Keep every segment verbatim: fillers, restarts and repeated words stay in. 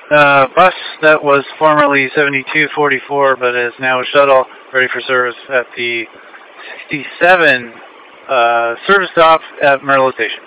uh, bus that was formerly seventy-two forty-four, but is now a shuttle ready for service at the sixty-seven uh, service stop at Merlo Station.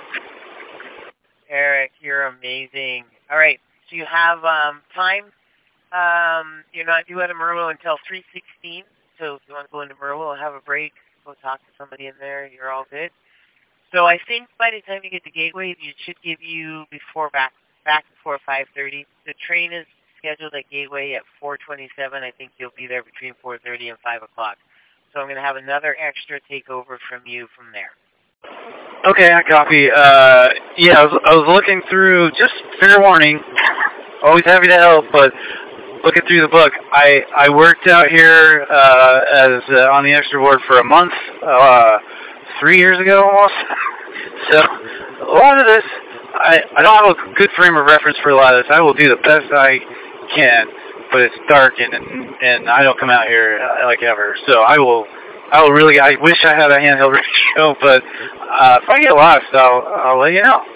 Eric, you're amazing. All right, so you have um, time. Um, you're not due out of Merlo until three sixteen, so if you want to go into Merlo, have a break, go talk to somebody in there, you're all good. So I think by the time you get to Gateway, it should give you before back back before five thirty. The train is scheduled at Gateway at four twenty-seven. I think you'll be there between four thirty and five o'clock. So I'm going to have another extra takeover from you from there. Okay, I copy. Uh, yeah, I was, I was looking through, just fair warning, always happy to help, but looking through the book, I, I worked out here uh, as uh, on the extra board for a month, uh, three years ago almost. So a lot of this, I, I don't have a good frame of reference for a lot of this. I will do the best I can, but it's dark and and I don't come out here uh, like ever. So I will, I will really, I wish I had a handheld radio, but uh, if I get lost, I'll, I'll let you know.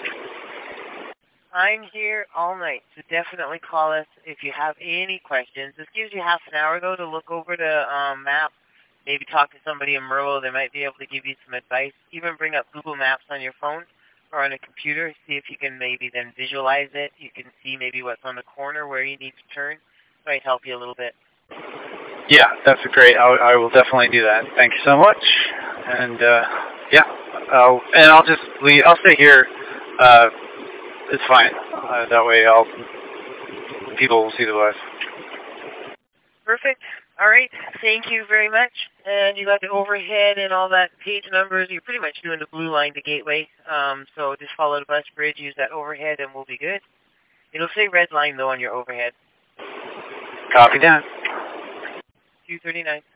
I'm here all night, so definitely call us if you have any questions. This gives you half an hour, though, to look over the um, map, maybe talk to somebody in Merlo. They might be able to give you some advice. Even bring up Google Maps on your phone or on a computer. See if you can maybe then visualize it. You can see maybe what's on the corner where you need to turn. It might help you a little bit. Yeah, that's great. I, I will definitely do that. Thank you so much. And, uh, yeah, I'll, and I'll just leave. I'll stay here. Uh, it's fine. Uh, that way I'll, people will see the bus. Perfect. All right. Thank you very much. And you got the overhead and all that page numbers. You're pretty much doing the blue line to Gateway. Um, so just follow the bus bridge, use that overhead, and we'll be good. It'll say red line, though, on your overhead. Copy that. two thirty-nine.